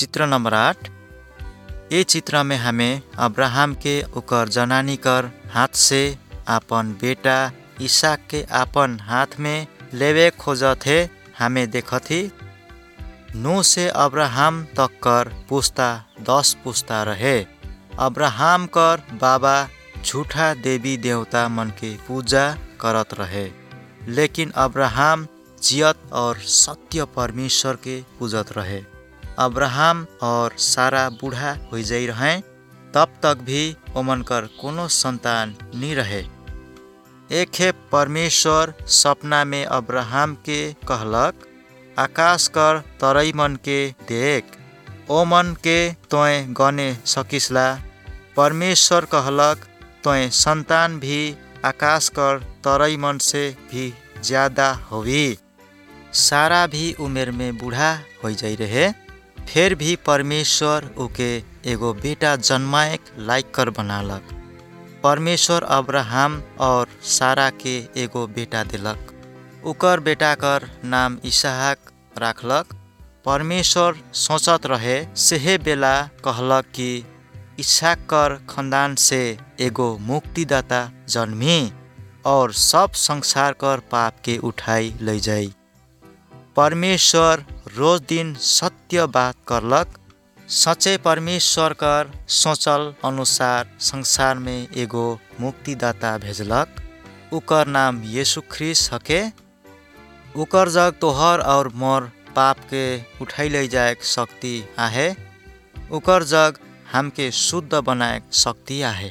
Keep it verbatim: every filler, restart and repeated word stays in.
चित्र नंबर आठ। ये चित्र में हमें अब्राहम के ओकर जनानी कर हाथ से आपन बेटा इसहाक के आपन हाथ में लेवे खोजत है हमें देखती। नूह से अब्राहम तक कर पुस्ता दस पुस्ता रहे। अब्राहम कर बाबा झूठा देवी देवता मन के पूजा करत रहे, लेकिन अब्राहम जियत और सत्य परमेश्वर के पूजत रहे। अब्राहम और सारा बूढ़ा हो जाई रहे, तब तक भी ओमन कर कोनो संतान नहीं रहे। एक है परमेश्वर सपना में अब्राहम के कहलक, आकाश कर तरई मन के देख, ओ मन के तोय गने सकिसला। परमेश्वर कहलक, तोय संतान भी आकाश कर तरई मन से भी ज्यादा होवी। सारा भी उमेर में बूढ़ा हो जाई रहे, फिर भी परमेश्वर उके एगो बेटा जन्माएक लायक कर बनालक। परमेश्वर अब्राहम और सारा के एगो बेटा दिलक। उकर बेटा कर नाम इसहाक राखलक। परमेश्वर सोचत रहे सेहे बेला कहलक कि इसहाक कर खानदान से एगो मुक्तिदाता जन्मी और सब संसार कर पाप के उठाई ले जाई। परमेश्वर रोज दिन सत्य बात करलक। सच्चे परमेश्वर कर सोचल अनुसार संसार में एगो मुक्तिदाता भेजलक। उकर नाम यीशु ख्रीष्ट हके। उकर जग तोहर और मोर पाप के उठाई ले जाए शक्ति आहे। उकर जग हमके शुद्ध बनाए शक्ति आहे।